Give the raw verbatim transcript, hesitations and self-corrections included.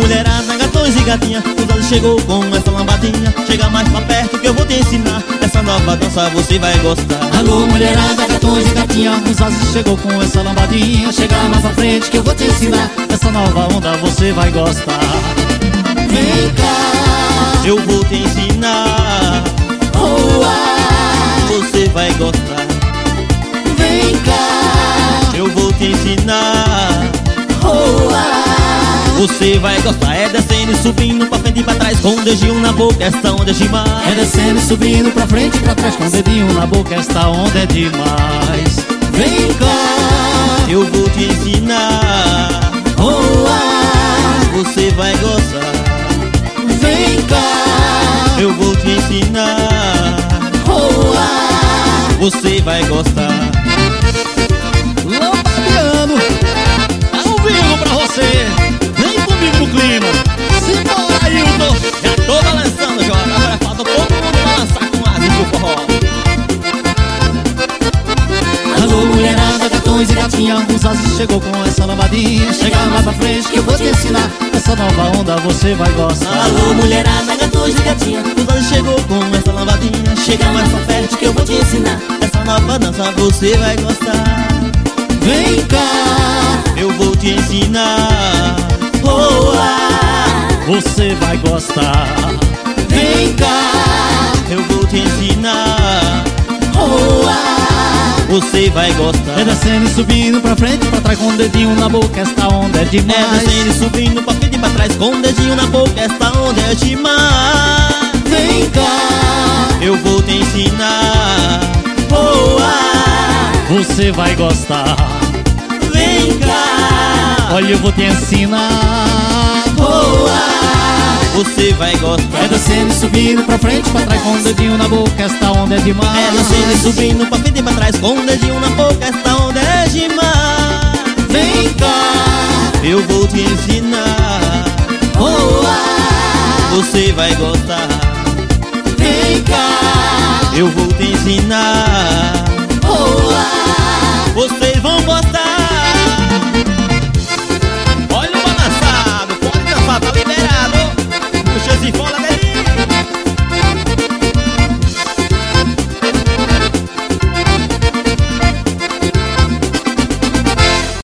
mulherada, gatões e gatinha, o Zazu chegou com essa lambadinha. Chega mais pra perto que eu vou te ensinar. Essa nova dança você vai gostar. Alô mulherada, gatões e gatinha, o Zazu chegou com essa lambadinha. Chega mais pra frente que eu vou te ensinar. Essa nova onda você vai gostar. Vem cá, eu vou te ensinar. Oh, ah, você vai gostar. vem cá, eu vou te ensinar. Oh, ah, você vai gostar. É descendo e subindo pra frente e pra trás, com o dedinho na boca, esta onda é demais. é descendo e subindo pra frente e pra trás, com o dedinho na boca, esta onda é demais. Vem cá, eu vou te ensinar. Oh, ah, você vai gostar. vem cá, eu vou te ensinar. Oh, ah, você vai gostar. Lambadiano, ao vivo pra você. Vem comigo no clima. Simbora, Ailton. Já tô balançando, Jota. Agora falta todo mundo balançar com asas do forró. Alô mulherada, gatões e gatinha, o Zazu chegou com essa lambadinha. Chega mais pra frente que eu vou te ensinar. Essa nova onda você vai gostar. Alô mulherada, gatões e gatinha, o Zazu chegou com essa lambadinha. Chega mais pra perto que eu vou te ensinar. Essa nova dança você vai gostar. Vem cá, eu vou te ensinar. Oh, ah, você vai gostar. Vem cá, eu vou te ensinar. Oh, ah, você vai gostar. é descendo e subindo pra frente e pra trás, com o dedinho na boca, esta onda é demais. É descendo e subindo pra frente e pra trás, com o dedinho na boca, esta onda é demais. Vem cá, eu vou te ensinar. Oh, ah, você vai gostar. vem cá, Olha, eu vou te ensinar. Oh, ah, você vai gostar. é descendo e subindo pra frente e pra trás, com o dedinho na boca, esta onda é demais. É descendo e subindo pra frente e pra trás, com o dedinho na boca, esta onda é demais. Vem cá, eu vou te ensinar. Oh, ah, você vai gostar. vem cá, eu vou te ensinar. Oh, ah, vocês vão gostar.